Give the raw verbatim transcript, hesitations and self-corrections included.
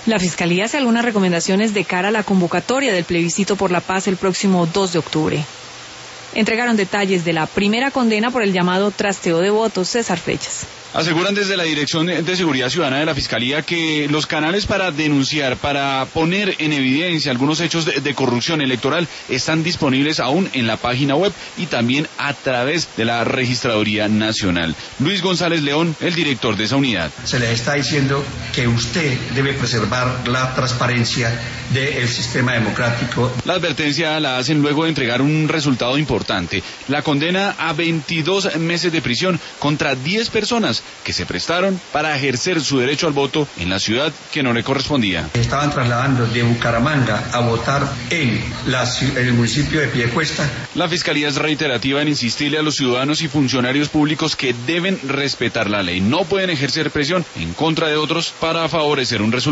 La Fiscalía hace algunas recomendaciones de cara a la convocatoria del plebiscito por la paz el próximo dos de octubre. Entregaron detalles de la primera condena por el llamado trasteo de votos. César Flechas. Aseguran desde la Dirección de Seguridad Ciudadana de la Fiscalía que los canales para denunciar, para poner en evidencia algunos hechos de, de corrupción electoral están disponibles aún en la página web y también a través de la Registraduría Nacional. Luis González León, el director de esa unidad. Se le está diciendo que usted debe preservar la transparencia del sistema democrático. La advertencia la hacen luego de entregar un resultado importante, la condena a veintidós meses de prisión contra diez personas que se prestaron para ejercer su derecho al voto en la ciudad que no le correspondía. Estaban trasladando de Bucaramanga a votar en, la, en el municipio de Piedecuesta. La Fiscalía es reiterativa en insistirle a los ciudadanos y funcionarios públicos que deben respetar la ley. No pueden ejercer presión en contra de otros para favorecer un resultado.